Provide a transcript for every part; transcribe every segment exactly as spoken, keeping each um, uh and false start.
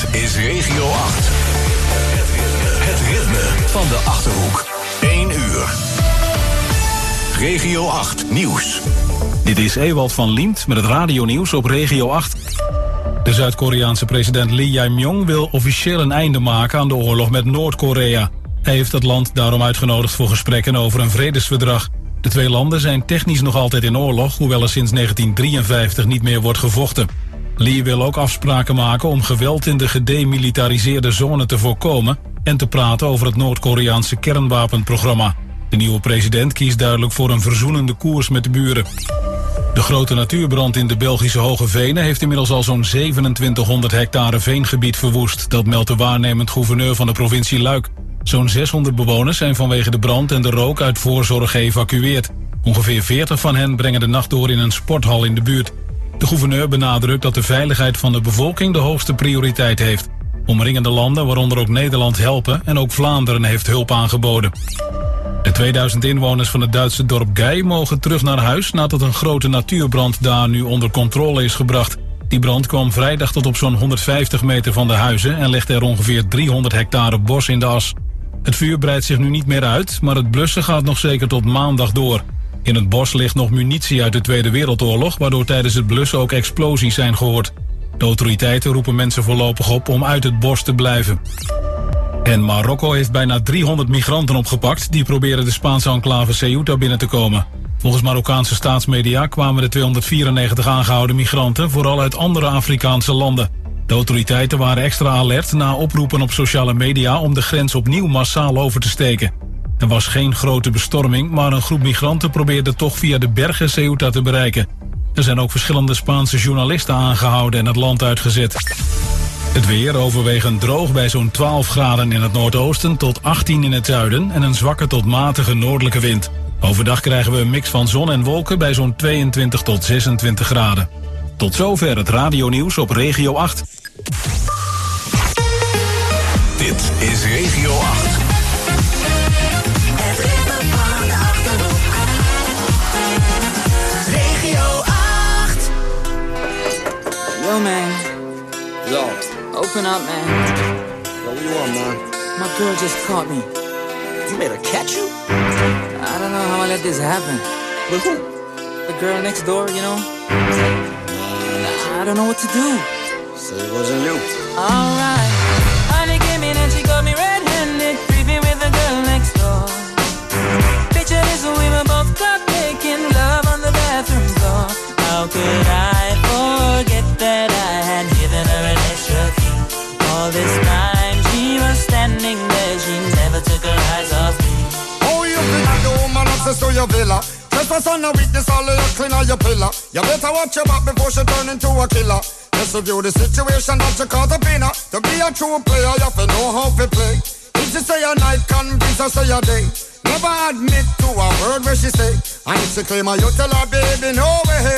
is Regio acht. Het ritme van de Achterhoek. één uur. Regio acht Nieuws. Dit is Ewald van Liemt met het radionieuws op Regio acht. De Zuid-Koreaanse president Lee Jae-myung wil officieel een einde maken aan de oorlog met Noord-Korea. Hij heeft het land daarom uitgenodigd voor gesprekken over een vredesverdrag. De twee landen zijn technisch nog altijd in oorlog, hoewel er sinds negentien drieënvijftig niet meer wordt gevochten. Lee wil ook afspraken maken om geweld in de gedemilitariseerde zone te voorkomen en te praten over het Noord-Koreaanse kernwapenprogramma. De nieuwe president kiest duidelijk voor een verzoenende koers met de buren. De grote natuurbrand in de Belgische Hoge Venen heeft inmiddels al zo'n zevenentwintighonderd hectare veengebied verwoest. Dat meldt de waarnemend gouverneur van de provincie Luik. Zo'n zeshonderd bewoners zijn vanwege de brand en de rook uit voorzorg geëvacueerd. Ongeveer veertig van hen brengen de nacht door in een sporthal in de buurt. De gouverneur benadrukt dat de veiligheid van de bevolking de hoogste prioriteit heeft. Omringende landen, waaronder ook Nederland, helpen en ook Vlaanderen heeft hulp aangeboden. De tweeduizend inwoners van het Duitse dorp Gei mogen terug naar huis nadat een grote natuurbrand daar nu onder controle is gebracht. Die brand kwam vrijdag tot op zo'n honderdvijftig meter van de huizen en legde er ongeveer driehonderd hectare bos in de as. Het vuur breidt zich nu niet meer uit, maar het blussen gaat nog zeker tot maandag door. In het bos ligt nog munitie uit de Tweede Wereldoorlog, waardoor tijdens het blussen ook explosies zijn gehoord. De autoriteiten roepen mensen voorlopig op om uit het bos te blijven. En Marokko heeft bijna driehonderd migranten opgepakt die proberen de Spaanse enclave Ceuta binnen te komen. Volgens Marokkaanse staatsmedia kwamen de tweehonderdvierennegentig aangehouden migranten vooral uit andere Afrikaanse landen. De autoriteiten waren extra alert na oproepen op sociale media om de grens opnieuw massaal over te steken. Er was geen grote bestorming, maar een groep migranten probeerde toch via de bergen Ceuta te bereiken. Er zijn ook verschillende Spaanse journalisten aangehouden en het land uitgezet. Het weer overwegend droog bij zo'n twaalf graden in het noordoosten tot achttien in het zuiden en een zwakke tot matige noordelijke wind. Overdag krijgen we een mix van zon en wolken bij zo'n tweeëntwintig tot zesentwintig graden. Tot zover het radionieuws op Regio acht. Dit is Regio acht. Het ritme van de Achterhoek. Regio acht. Yo man. Yo. Open up, man. Yo, what you want, man? My girl just caught me. You made her catch you? I don't know how I let this happen. With who? The girl next door, you know? I don't know what to do. So it wasn't you. Alright. Honey came in and she got me red-handed, creepy with the girl next door. Picture this, we were both caught making love on the bathroom floor. How could I forget that I had given her an extra key? All this time she was standing there, she never took her eyes off me. Oh, you think the woman access to your villa? Trespass on a witness, all of your clean on your pillar. You better watch your back before she turn into a killer. Just review the situation that you caught up in her. To be a true player, you have to know how to play. If she say a night, convince her say a day. Never admit to a word where she say. And if she claim her, you tell her, baby, no way.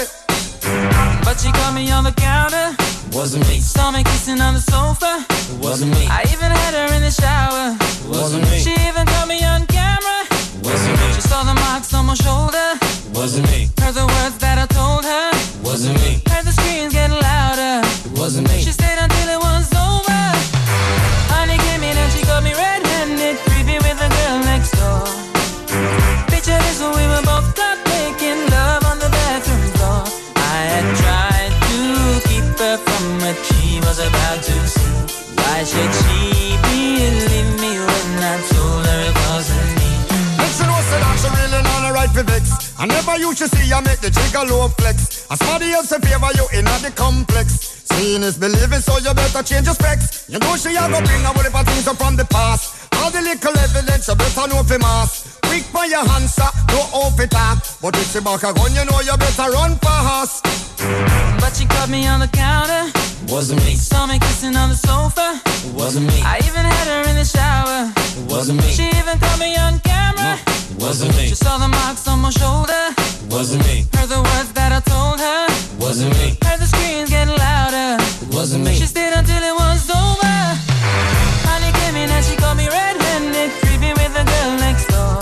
But she caught me on the counter. Wasn't me. Saw me kissing on the sofa. It wasn't me. I even had her in the shower. It wasn't me. She even caught me on camera. It wasn't me. She saw the marks on my shoulder. It wasn't me. Heard the words that I told her. It wasn't me. Heard the screams getting louder. It wasn't me. She stayed until it was over. Honey came in and she got me red-handed, creepy with the girl next door. Picture this, we were both caught making love on the bathroom floor. I had tried to keep her from what she was about to see. Why should she believe me when I told her it wasn't me? If she know say that she really not a right for vex. I never used to see you make the jigger low flex. As somebody else in favor you in the complex. Seeing is believing, so you better change your specs. You know she a go bring a whole heap of things up from the past. All the little evidence you better know for mass. Quick by your hands, sir, no off it up. But if she back a gun, you know you better run fast. But she caught me on the counter. It wasn't me. Saw me kissing on the sofa. It wasn't me. I even had her in the shower. It wasn't me. She even caught me on camera. It wasn't me. She saw the marks on my shoulder. It wasn't me. Heard the words that I told her. It wasn't me. Heard the screams getting louder. It wasn't me. She stayed until it was over. Honey came in and she caught me red-handed, creepy with the girl next door.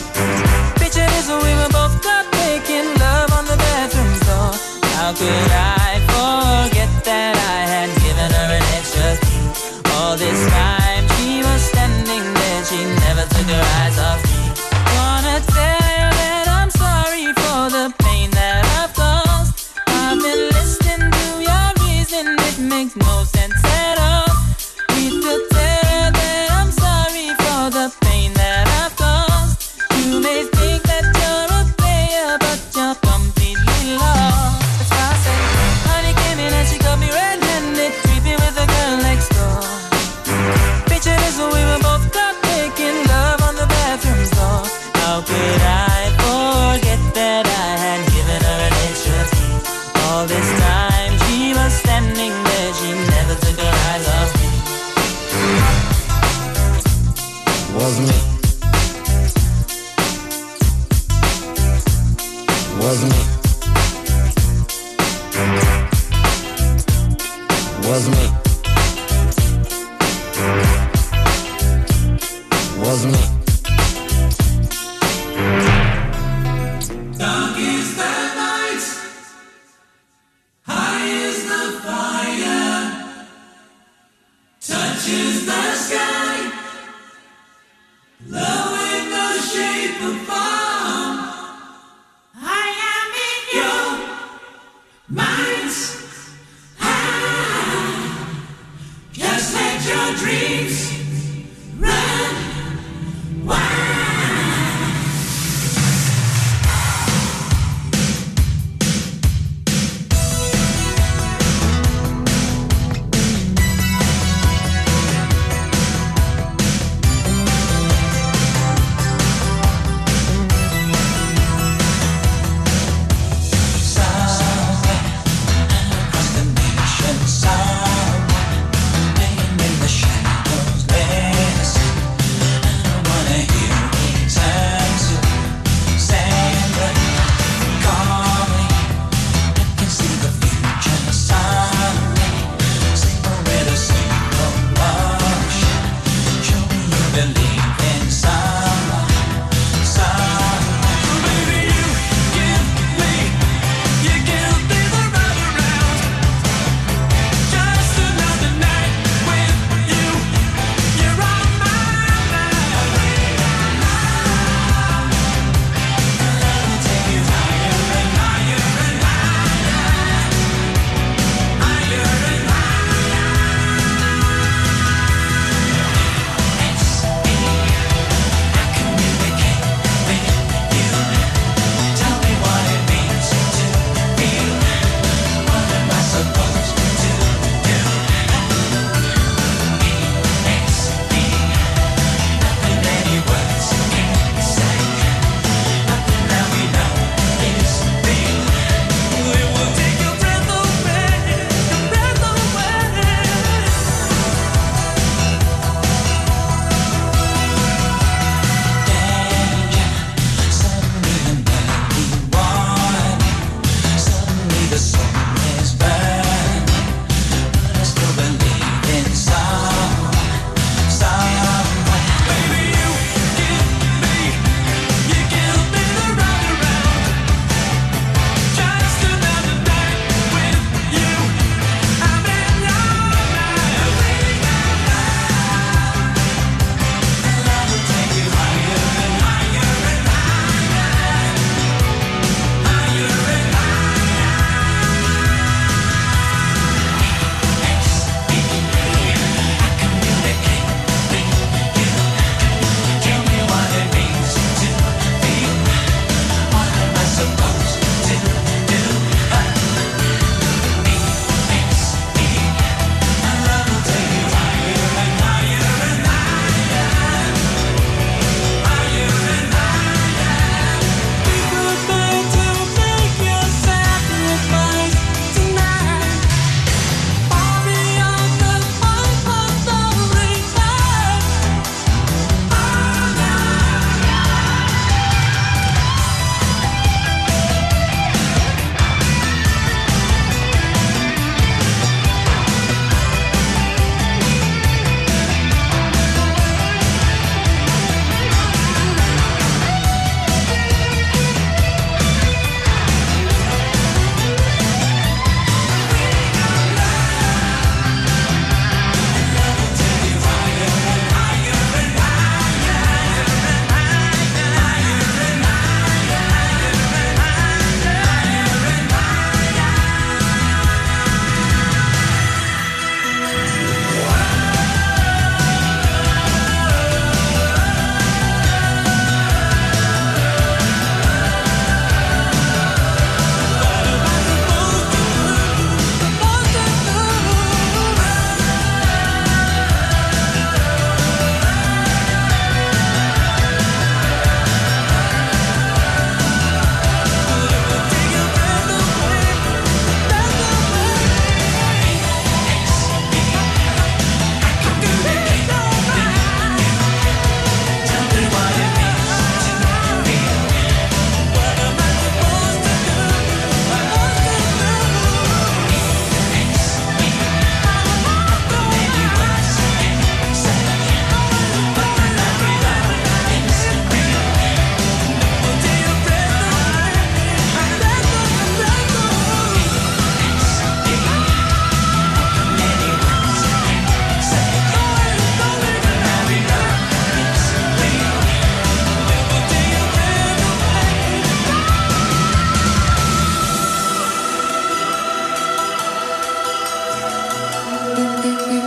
Picture this, we were both caught making love on the bathroom floor. How could I forget that I had given her an extra key? was me. Dark is the night, high is the fire, touches the sky, love in the shape of form. I am in your mind's eye. Just let your dreams run wild. Across the nation, someone laying in the shadows.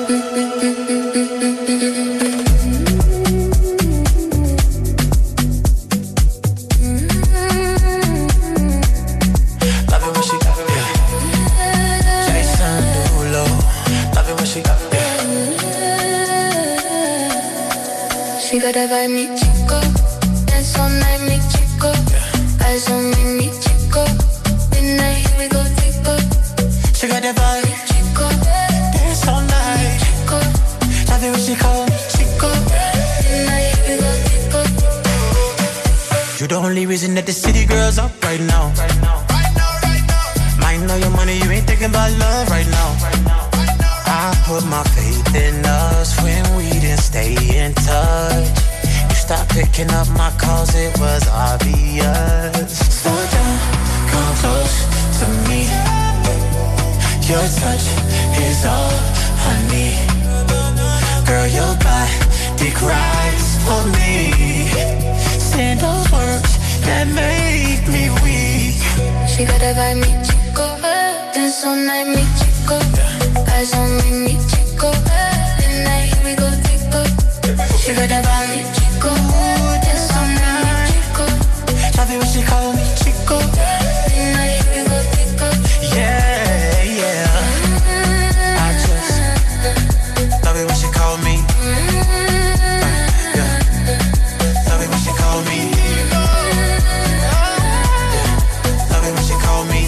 She got that vibe, mi chico. Dance all night, mi chico. Eyes on me, mi chico. Midnight, here we go, chico. She got that vibe, Mi chico. dance all night. Chico. Love it when she call me Chico. Midnight, here we go, chico. You the only reason that the city girls up right now. Right now, right now, right now. Might know your money, you ain't thinking about love right now. Right now. I put my faith in us when we didn't stay in touch. You stopped picking up my calls, it was obvious. Slow down, come close to me. Your touch is all I need. Girl, your body cries for me. Say those words that make me weak. She got that vibe, mi chico. Dance all night, mi chico. Eyes on me, mi chico. Midnight, here we go, chico. She got that vibe, Mi chico. Dance all night, mi chico. love it when she call me Chico. Midnight, here we go, chico. Yeah, yeah. I just love it when she call me. Yeah. Love it when she call me. Love it when she call me.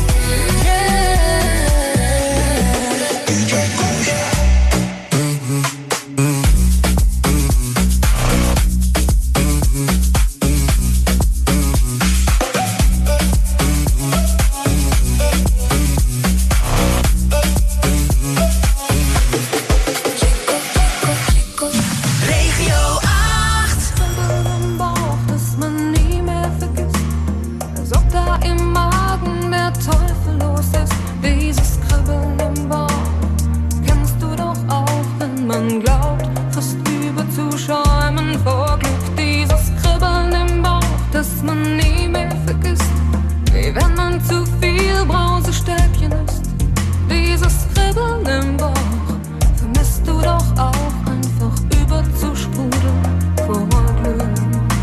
Regio acht. Kribbeln im Bauch, das man nie mehr vergisst. Als ob da im Magen der Teufel los ist. Dieses Kribbeln im Bauch kennst du doch auch, wenn man glaubt, fast überzuschäumen vor Glück. Dieses Kribbeln im Bauch, das man nie mehr vergisst. Wie wenn man zu viel Brausestäbchen isst. Dieses Kribbeln im Bauch vermisst du doch auch, einfach überzusprudeln vor Glück.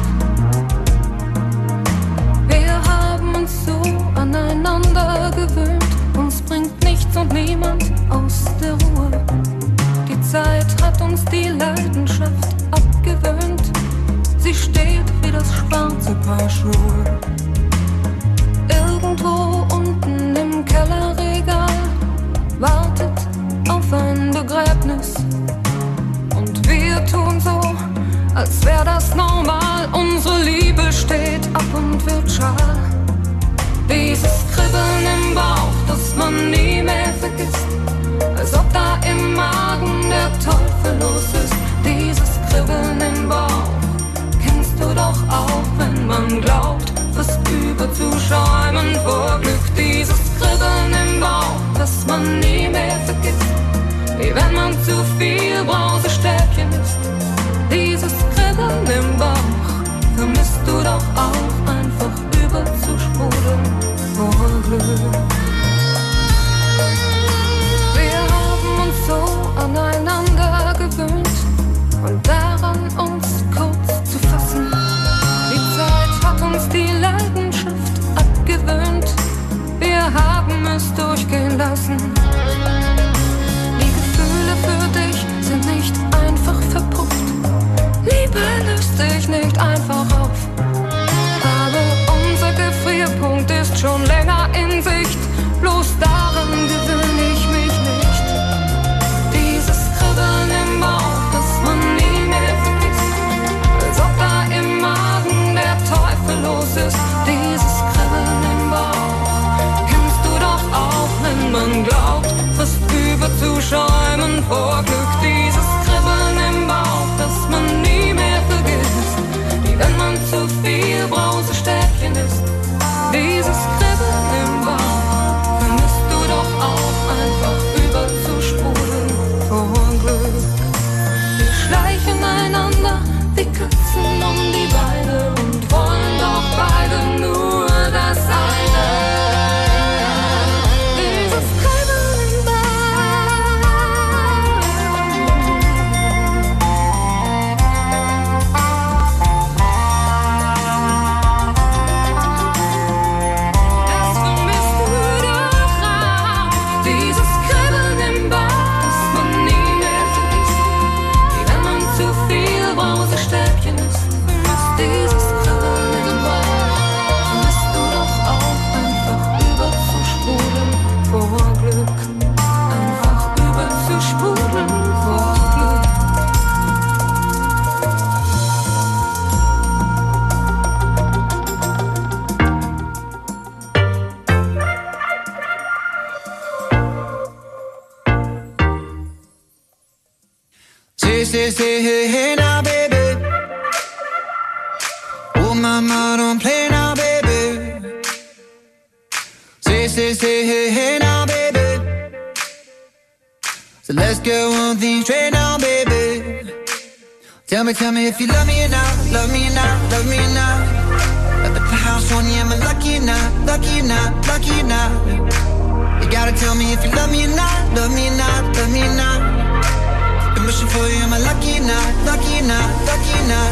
Wir haben uns so aneinander gewöhnt, uns bringt nichts und niemand aus der Ruhe. Die Zeit hat uns die Leidenschaft abgewöhnt, sie steht wie das schwarze Paar Schuhe. Irgendwo unten im Kellerregal wartet auf ein Begräbnis. Und wir tun so, als wär das normal. Unsere Liebe steht ab und wird schal. Dieses Kribbeln im Bauch, das man nie mehr vergisst. Als ob da im Magen der Teufel los ist. Dieses Kribbeln im Bauch kennst du doch auch, wenn man glaubt, fast überzuschäumen vor Glück. Dieses Kribbeln im Bauch, das man nie mehr vergisst. Wie wenn man zu viel Brausestäbchen isst. Dieses Kribbeln im Bauch vermisst du doch auch, einfach überzusprudeln vor Glück. Wir haben uns so aneinander gewöhnt und daran uns kurz zu fassen. Die Zeit hat uns die Leidenschaft abgewöhnt. Wir haben es durchgehen lassen. Die Gefühle für dich sind nicht einfach verpufft. Liebe löst sich nicht einfach auf. Say, say, say, hey, hey now, baby. Oh, mama, don't play now, baby. Say, say, say, hey, hey now, baby. So let's get one thing straight now, baby. Tell me, tell me if you love me or not, love me or not, love me or not. At the house on you, am I lucky or not, lucky or not, lucky or not? You gotta tell me if you love me or not, love me or not, love me or not. I'm wishing for you, am I lucky or not, lucky or not, lucky or not?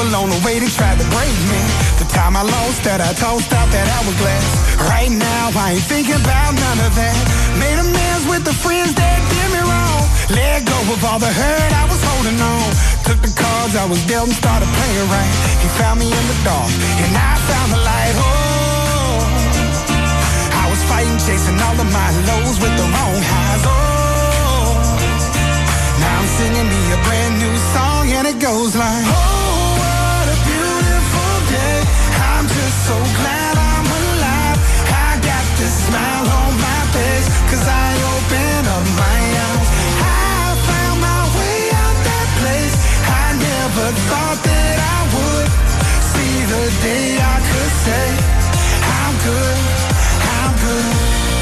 on the way they tried to break me. The time I lost that, I tossed out that hourglass. Right now, I ain't thinking about none of that. Made amends with the friends that did me wrong. Let go of all the hurt I was holding on. Took the cards I was dealt and started playing right. He found me in the dark, and I found the light. Oh, I was fighting, chasing all of my lows with the wrong highs. Oh, now I'm singing me a brand new song, and it goes like, oh, what a beautiful day. I'm just so glad I'm alive. I got this smile on my face, cause I opened up my eyes. I found my way out that place. I never thought that I would see the day I could say, I'm good, I'm good.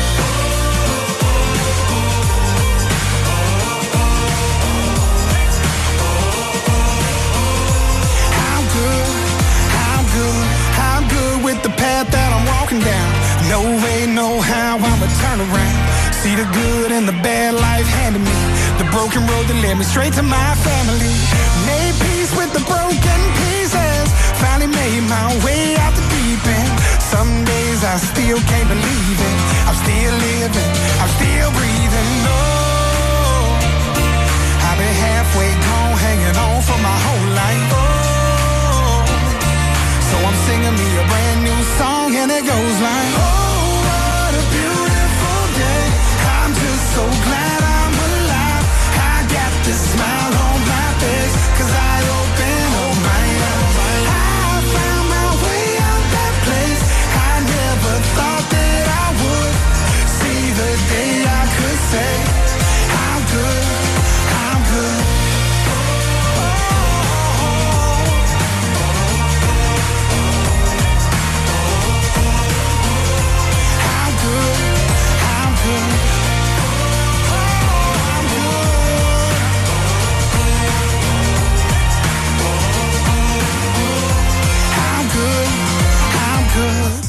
I'm good, I'm good, I'm good with the path that I'm walking down. No way, no how, I'ma turn around. See the good and the bad life handed me. The broken road that led me straight to my family. Made peace with the broken pieces. Finally made my way out the deep end. Some days I still can't believe it. I'm still living, I'm still breathing. No, I've been halfway gone, hanging on for my whole life. Oh, so I'm singing me a brand new song, and it goes like, oh, what a beautiful day. I'm just so glad I'm alive. I got this smile on my face, cause I opened up my eyes. I found my way out that place. I never thought that I would see the day I could say, I'm good, I'm good. I'm good, I'm good. I'm good, I'm good.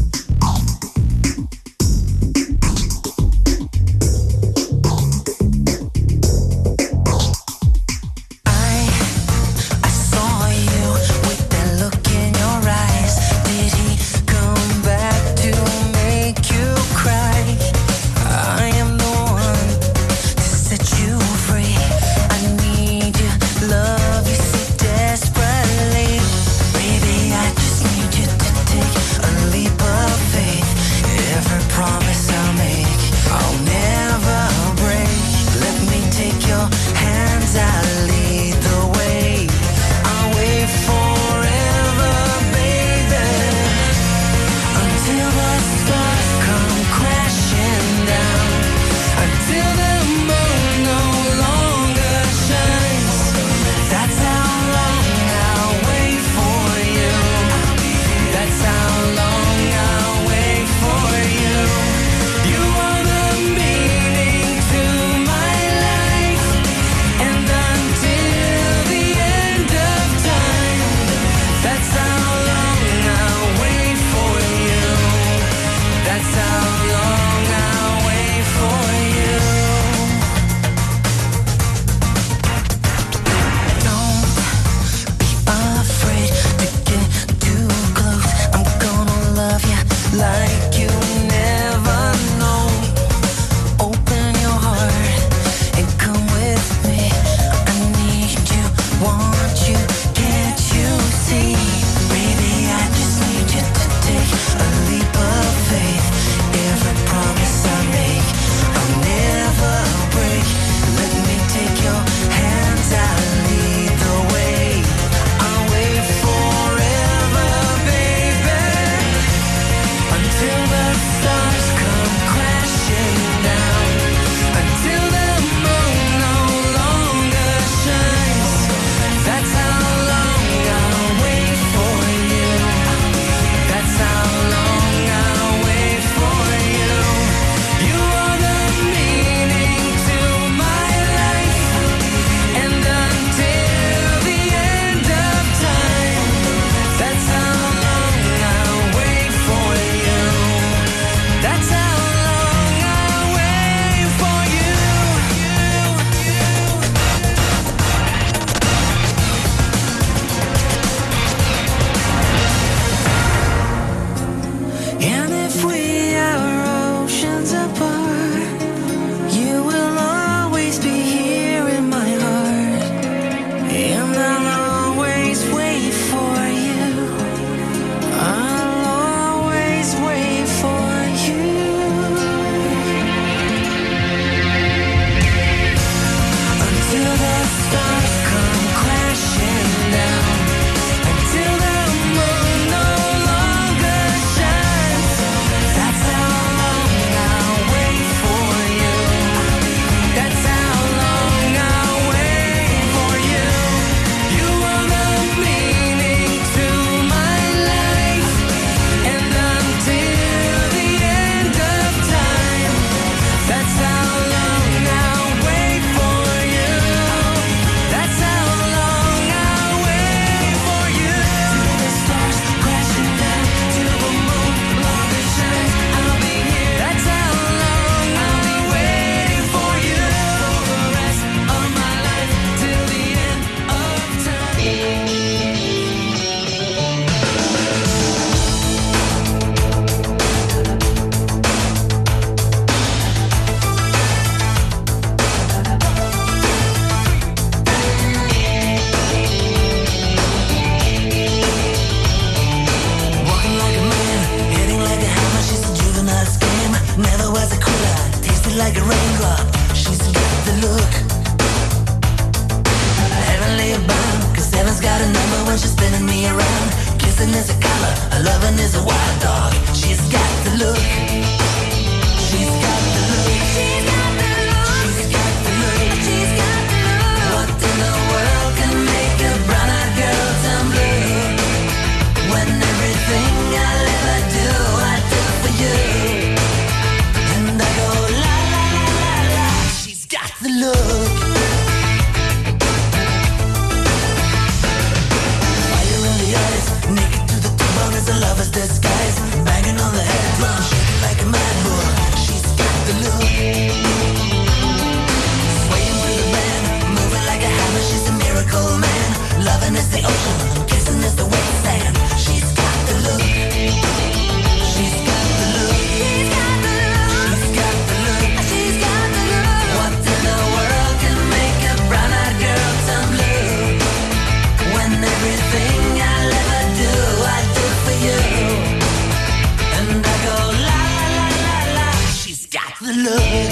I saw you with that look in your eyes. Did he come back to make you cry? I am the one to set you free. I need you, love you so desperately. Baby, I just need you to take a leap of faith. Every promise I'll make, I'll never break. Let me take your hands, I'll lead the way. I'll wait forever, baby, until the stars come crashing down, until the moon no longer shines. That's how long I'll wait for you. That's how long I'll wait for you. You are the meaning to my life, and until the end of time, that's how long I'll wait for you. That's how long I'll wait for you. Don't be afraid to get too close. I'm gonna love you like you never know. Open your heart and come with me. I need you, want you, can't you see? Baby, I just need you to take a leap of faith. Every promise I make, I'll never break. Let me take your hands, I'll lead the way. I'll wait forever, baby, until the stars come crashing down, until the moon no longer shines. That's how long I'll wait for you. That's how long I'll wait for you. You are the meaning to my life, and until the end of time, that's how long I'll wait for you. That's how long I'll wait for you. got a number when she's spinning me around. Kissing is a color, a loving is a wild dog. She's got the look. She's got the look. She's got the look. She's got the look. She's got the look. What in the world can make a brown-eyed girl turn blue? When everything I'll ever do, I do for you. And I go la la la la la. She's got the look. Fire in the eyes, naked to the bone is a lover's disguise. Banging on the head drum, shaking like a mad bull. She's got the look. Swaying through the band, moving like a hammer. She's a miracle man. Loving is the ocean, kissing is the wet sand. She's got the look. She's got the look. She's got the look. She's got the look. She's got the look. What in the world can make a brown-eyed girl turn blue? When everything I'll ever do, I do for you. And I go la la la la la. She's got the look.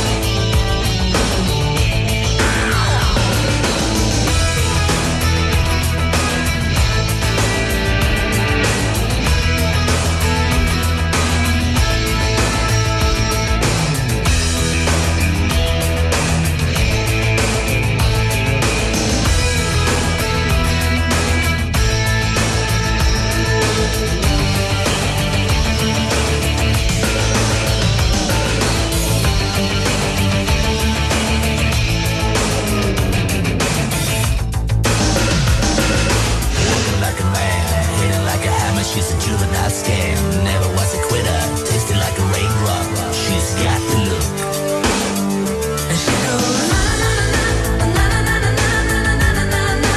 She's a juvenile scam, never was a quitter, tasted like a raindrop. She's got the look. And she goes na na na na na na na na na na na na.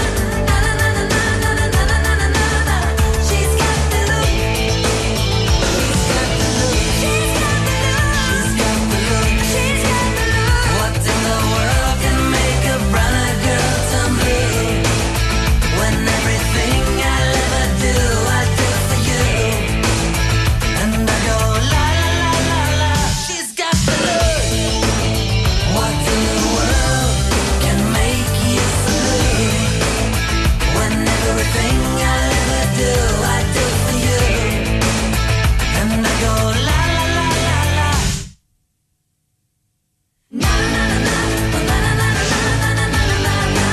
She's got the look. She's got the look. She's got the look. She's got the look. What in the world can make a brown-eyed girl turn blue? When everything I'll ever do, I do for you. And I go la la la la la. She's got the look. What in the world can make you blue? When everything I'll ever do, I do for you. And I go la la la la la. Na na na na na na na na na na na na.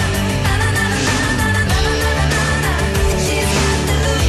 She's got the look.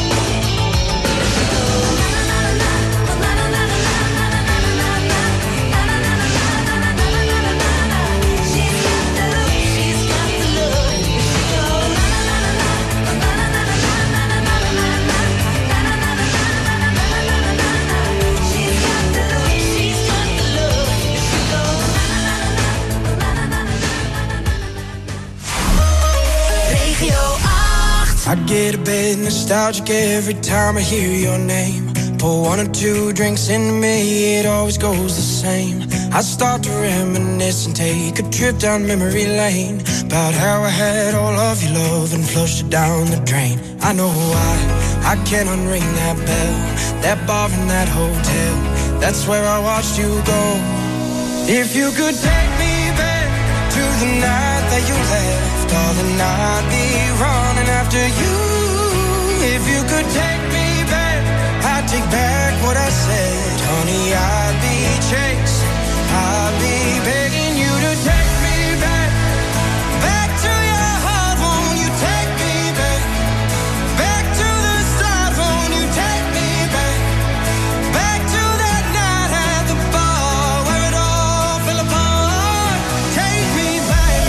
I get a bit nostalgic every time I hear your name. Pour one or two drinks into me, it always goes the same. I start to reminisce and take a trip down memory lane, about how I had all of your love and flushed it down the drain. I know why, I can't unring that bell, that bar in that hotel, that's where I watched you go. If you could take me back to the night that you left, darling, I'd be running after you. If you could take me back, I'd take back what I said. Honey, I'd be chasing, I'd be begging you to take me back, back to your heart. Won't you take me back, back to the start? Won't you take me back, back to that night at the bar where it all fell apart? Take me back.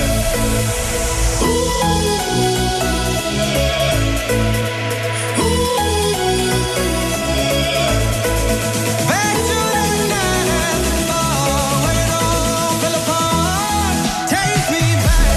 Back to that night at the bar where it all fell apart. Take me back.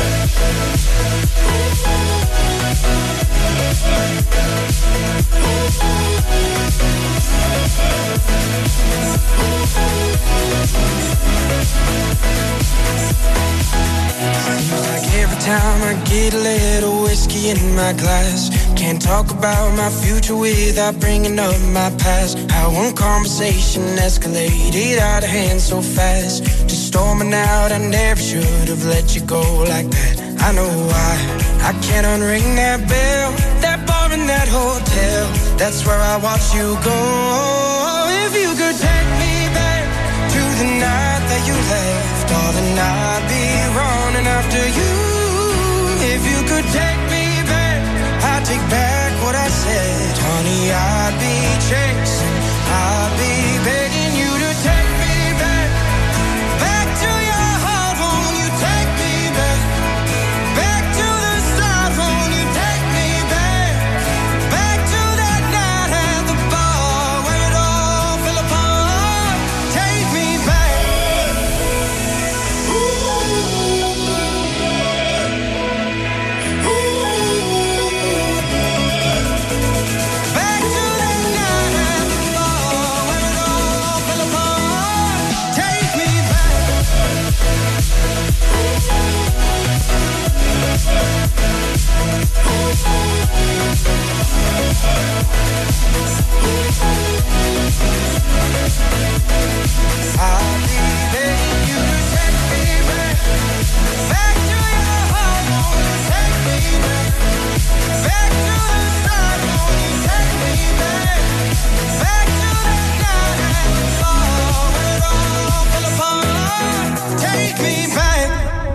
Seems like every time I get a little whiskey in my glass, can't talk about my future without bringing up my past. How one conversation escalated out of hand so fast, just storming out. I never should have let you go like that. I know why, I can't unring that bell, that bar in that hotel. That's where I watch you go. If you could take me back to the night that you left, darling, I'd be running after you. If you could take me back, I'd take back what I said. Honey, I'd be chasing, I'd be begging you to take me back, back to your heart. Won't you take me back, back to the start? Won't you take me back, back to that night at the bar where it all fell apart? Take me back. Ooh. Ooh. Back to that night at the bar where it all fell apart. Take me back. I'll be begging you to take me back, back to your heart. Won't you take me back, back to the start? Won't you take me back, back to that night at the bar where it all fell apart? Take me back.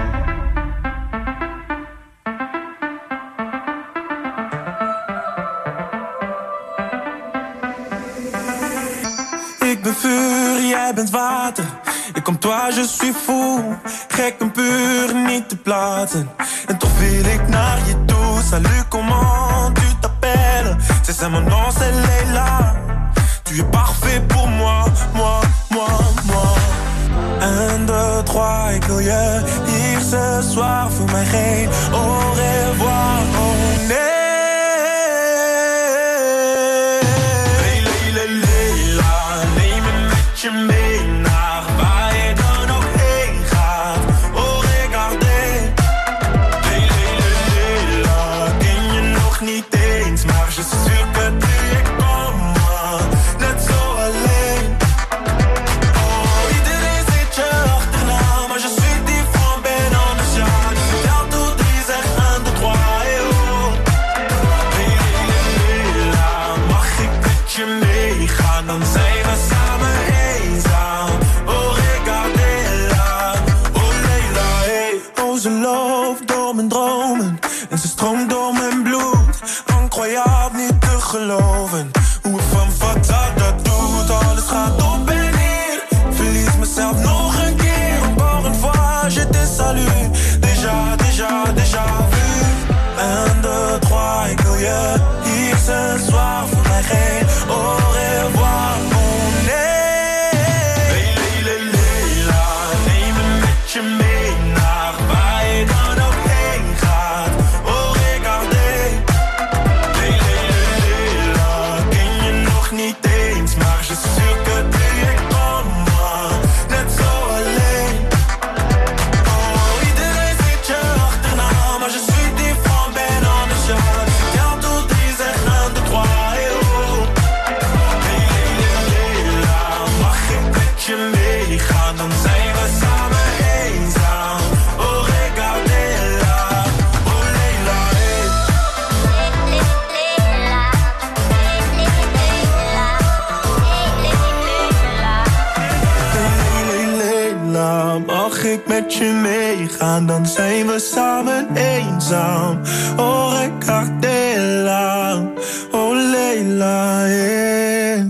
Ik ben vuur, jij bent water. Et comme toi je suis fou. Gek en puur, niet te platen. En toch wil ik naar je toe. Salut, comment tu t'appelles? C'est ça mon nom, c'est Leila. Tu es parfait pour moi, moi, moi, moi. Un, deux, trois, ik wil je hier ce soir. Voel mij geen au revoir, oh nee. Je mee naar waar je dan ook heen gaat. Oh, regardez. Leila, ken je nog niet eens. Maar je suis sûr que tu es comme moi. Net zo alleen. Oh, iedereen zit je achterna. Maar je suis différent, ben anders, ja. Dus vertel toe drie, zeg un, deux, trois, et oh. Leila, mag ik met je meegaan? Dan zijn we samen. Ze loopt door mijn dromen en ze stroomt door mijn bloed. Incroyable, niet te geloven hoe het van Fatah dat doet. Alles gaat op en neer, verlies mezelf nog een keer. Encore une fois, je te salue. Déjà, déjà, déjà vu. Un, deux, trois, ik wil je hier ce soir. Voor mij geen au revoir, oh nee. Leila, Leila, neem me met je mee. Met je meegaan, dan zijn we samen eenzaam. Oh, regardez-la, oh Leila, yeah.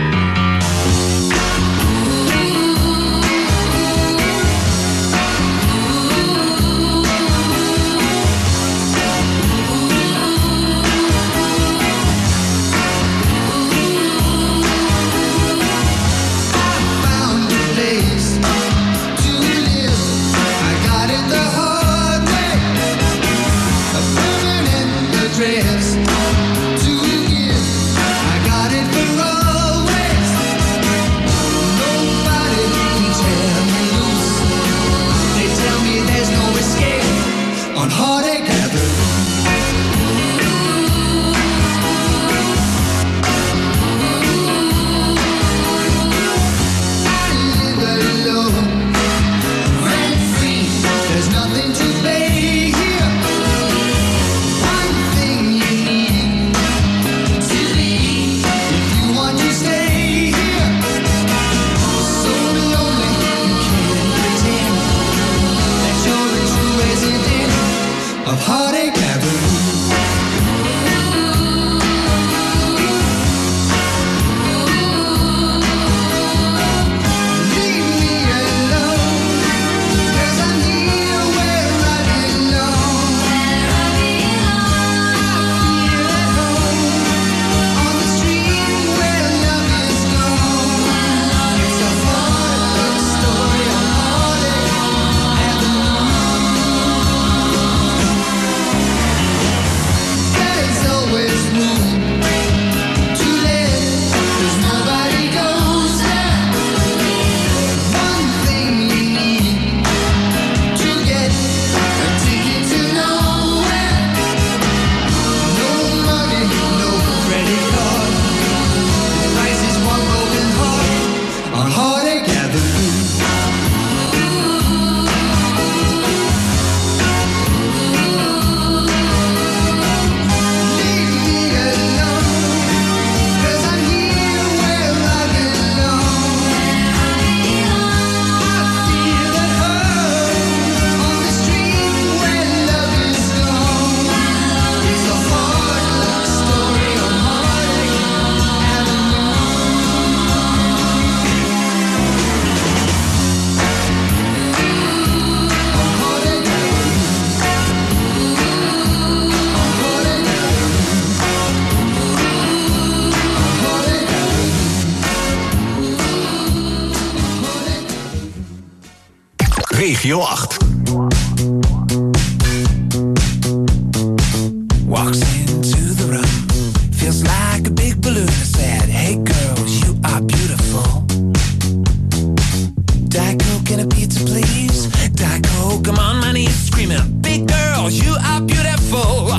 Dress to give, I got it for always. Nobody can tear me loose. They tell me there's no escape on Heartache Avenue. I live alone, rent free. There's nothing to pay here. heartache avenue. Regio acht. Walks into the room, feels like a big balloon. I said, hey girls, you are beautiful. Diet Coke and a pizza, please. Diet Coke, I'm on my knees screaming, big girls, you are beautiful.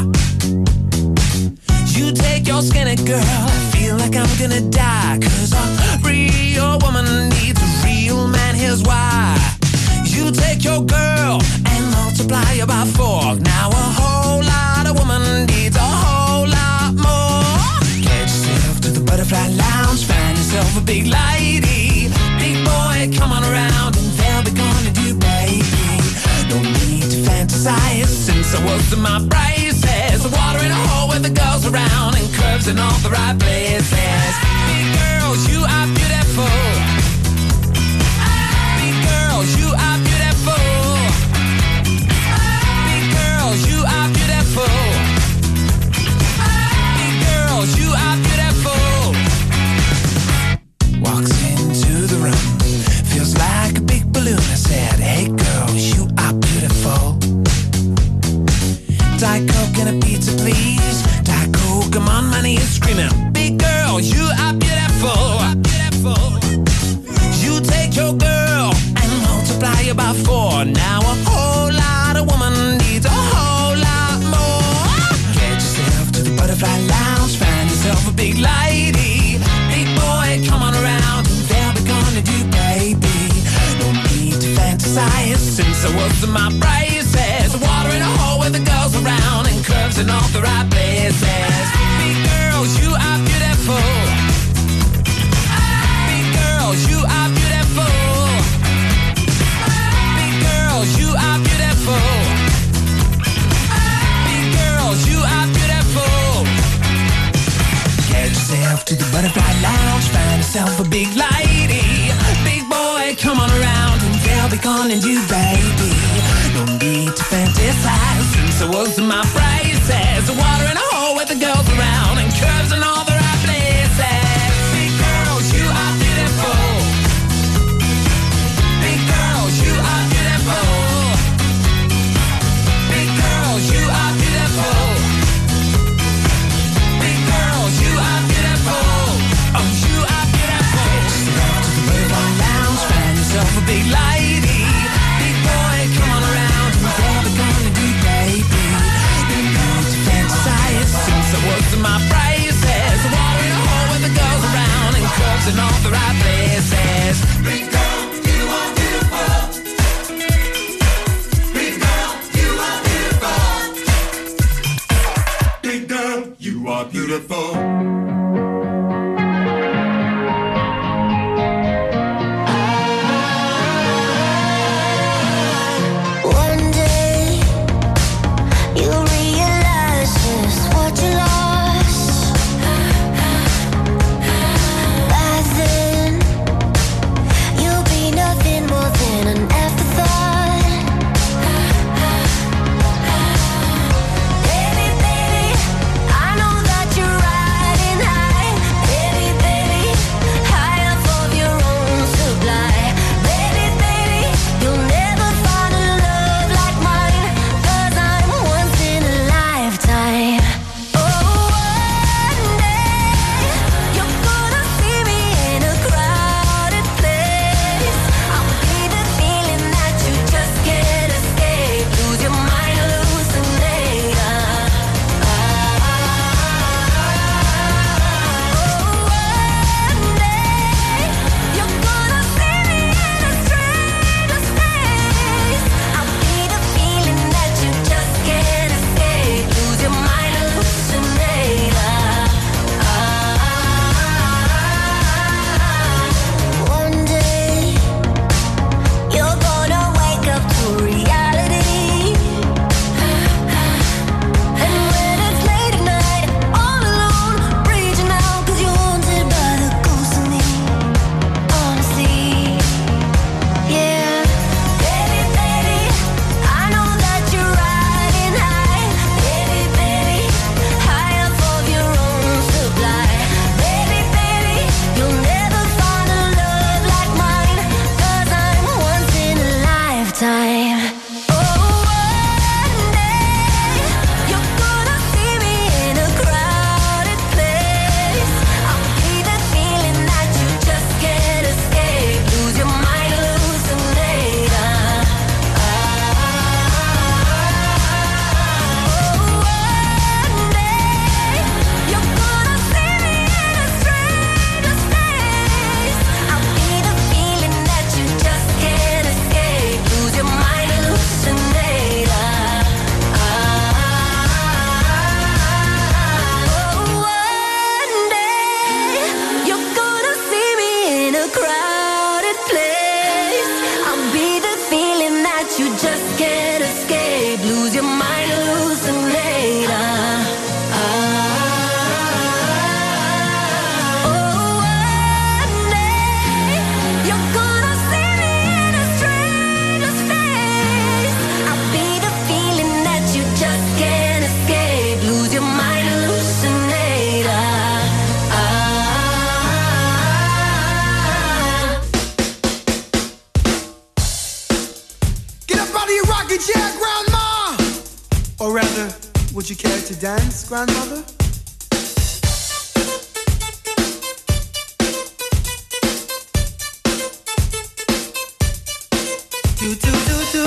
You take your skinny girl, I feel like I'm gonna die. Cause a real woman needs a real man, here's why. You take your girl and multiply her by four. Now a whole lot of woman needs a whole lot more. Get yourself to the butterfly lounge, find yourself a big lady. Big boy, come on around and they'll be gonna do, baby. No need to fantasize since I was in my braces. Water in a hole with the girls around and curves in all the right places. Big girls, you are beautiful. Big girls, you are beautiful. Big girls, you are beautiful. Big girls, you are beautiful. Walks into the room, feels like a big balloon. I said, hey girls, you are beautiful. Diet Coke and a pizza, please. Diet Coke, I'm on my knees screaming, big girls, you are beautiful. You take your girl and multiply her by four. Now a whole lot of woman needs a whole lot more. Get yourself to the butterfly lounge, find yourself a big lady. Big boy, come on around and they'll be gonna do, baby. No need to fantasize since I was in my braces. Water in a hole with the girls around and curves in all the right places. Big girls, you are beautiful. Big girls, you are beautiful. Big girls, you are beautiful. Big girls, you are beautiful. Get yourself to the butterfly lounge, find yourself a big lady. Big boy, come on around and they'll be calling you, baby. No need to fantasize since I was in my braces. Water in a hole with the girls around and curves in all the right places. Big girls, you are beautiful. Big girls, you are beautiful. Big girls, you are beautiful. Big girls, you are beautiful. Oh, you are beautiful. Get yourself to the butterfly lounge, find yourself a big lady. Big boy, come on around and they'll be gonna do, baby. No need to fantasize since I was in my braces. Water in a hole with the girls around and curves in all the right places. Big girl, you are beautiful. Big girl, you are beautiful. Big girl, you are beautiful. One day you'll realize Would you care to dance, grandmother? Do, do, do, do.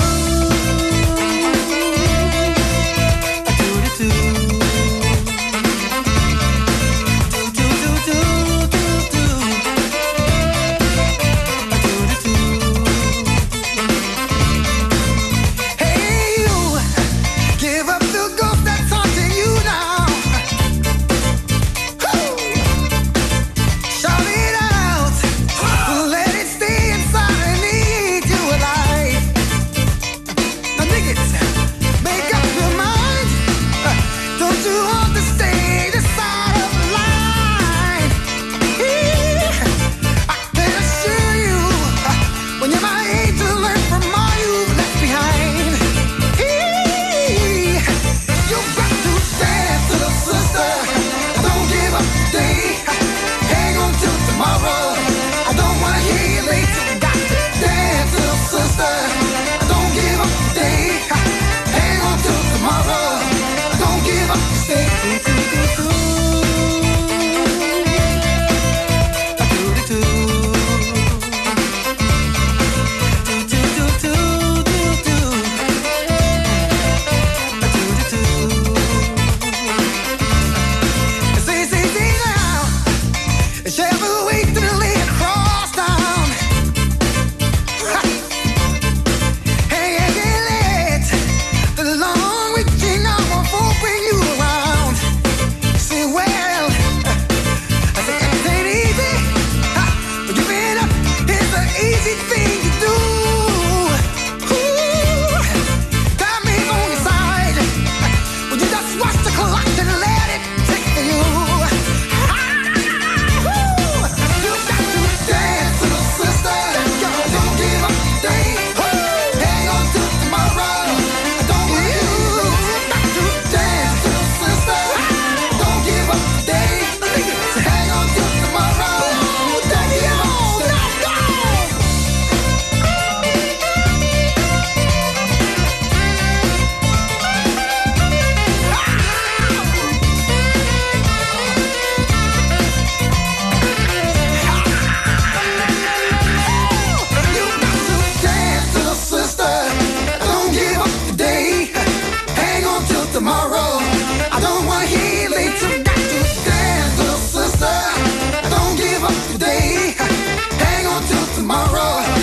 Tomorrow